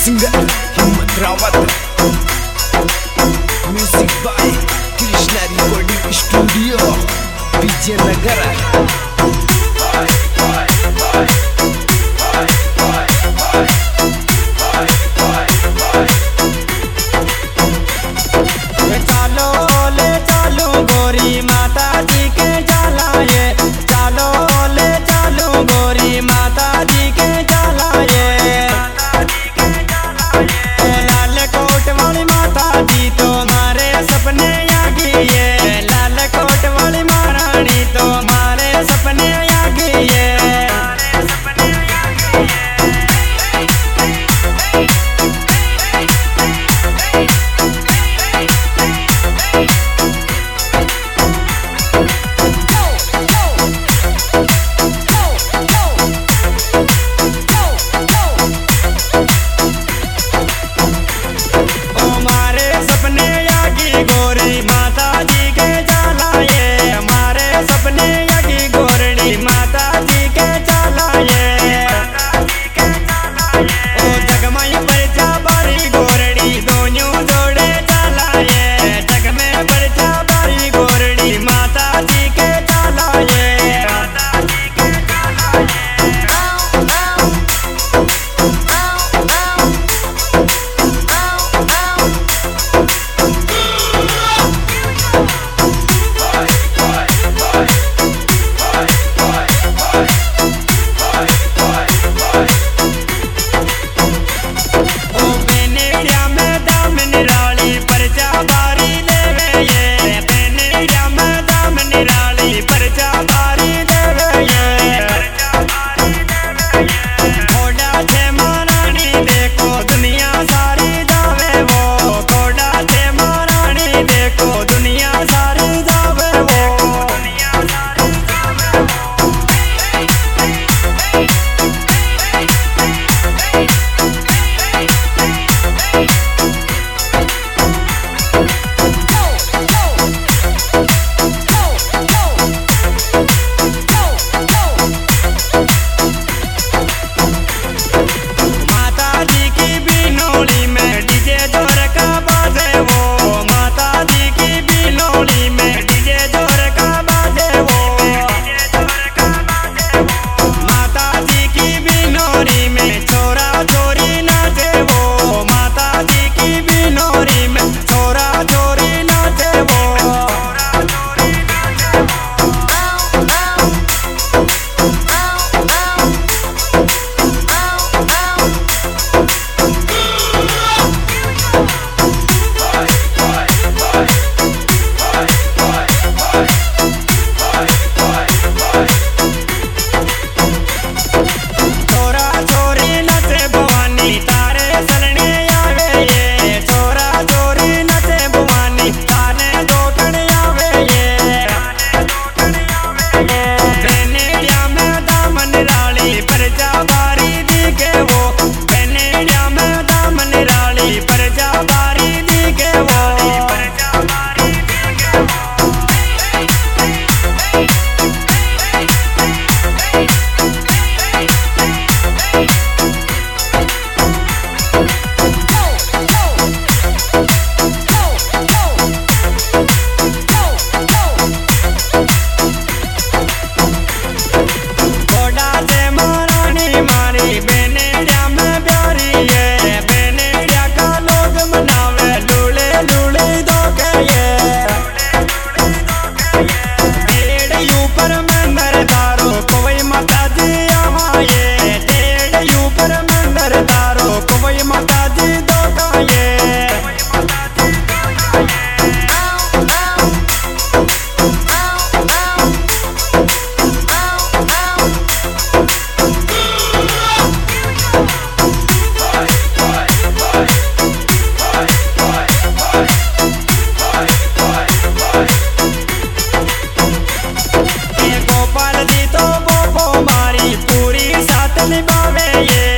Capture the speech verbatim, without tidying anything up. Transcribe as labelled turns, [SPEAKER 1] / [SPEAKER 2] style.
[SPEAKER 1] Singer Himmat Rawat, music by Krishna recording studio Vijaynagar.
[SPEAKER 2] चालो ले चालो गोरी माता जी के जाला ये, चालो ले चालो गोरी माता जी के जाला ये। लाल कोट वाली माता जी तो हमारे सपने आ गई है, लाल कोट वाली महारानी तो हमारे सपने आ गई है। गोरी माता जी के जाला ये, हमारे सपने यही गोरड़ी माता जी के जाला ये। ओ जगमई पर जा बारी गोरड़ी दोनों जोड़े जाला ये, जग में पर जा बारी गोरड़ी माता जी के जाला ये। गोपाल जी तो वो मारी पूरी साथ निभावे ये।